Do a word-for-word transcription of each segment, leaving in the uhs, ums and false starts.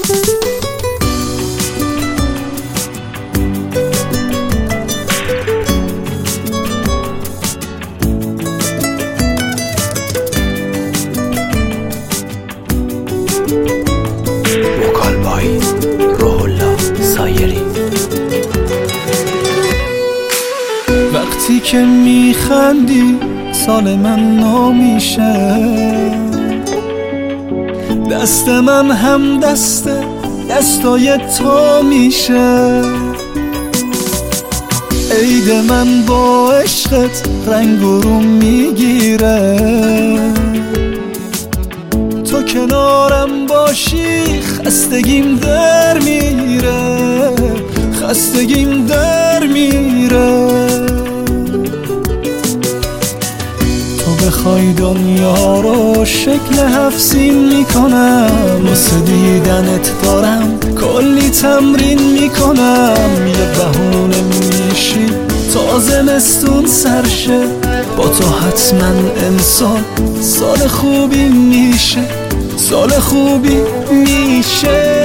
وکال بای روح الله سایری. وقتی که میخندی سال من نمیشه، دست من هم دست دستای تو میشه. عید من با عشقت رنگ و رو میگیره، تو کنارم باشی خستگیم در میره، خستگیم در میره. تو بخوای دنیا رو شکل هفسین میکنم، واسه دیدنت دارم کلی تمرین میکنم. یه بهونه میشی تا زمستون سرشه، با تو حتما امسال سال خوبی میشه، سال خوبی میشه.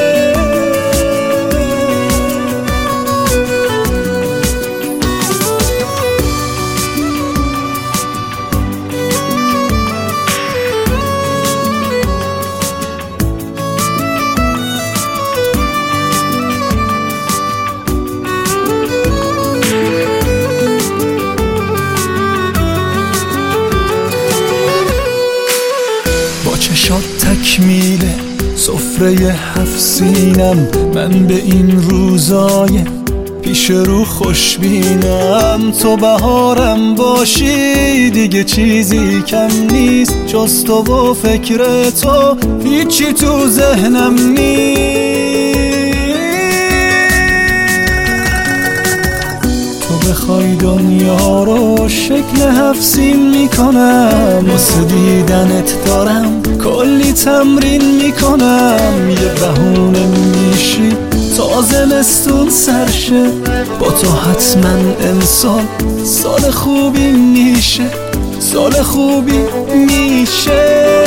چشات تکمیله سفره هفسینم، من به این روزای پیش رو خوشبینم. تو بهارم باشی دیگه چیزی کم نیست، جز تو و فکر تو هیچی تو ذهنم نیست. تو بخوای دنیا رو شکل هفسین میکنم، واسه دیدنت دارم کلی تمرین میکنم. یه بهونه میشی تا زمستون سرشه، با تو حتما امسال سال خوبی میشه، سال خوبی میشه.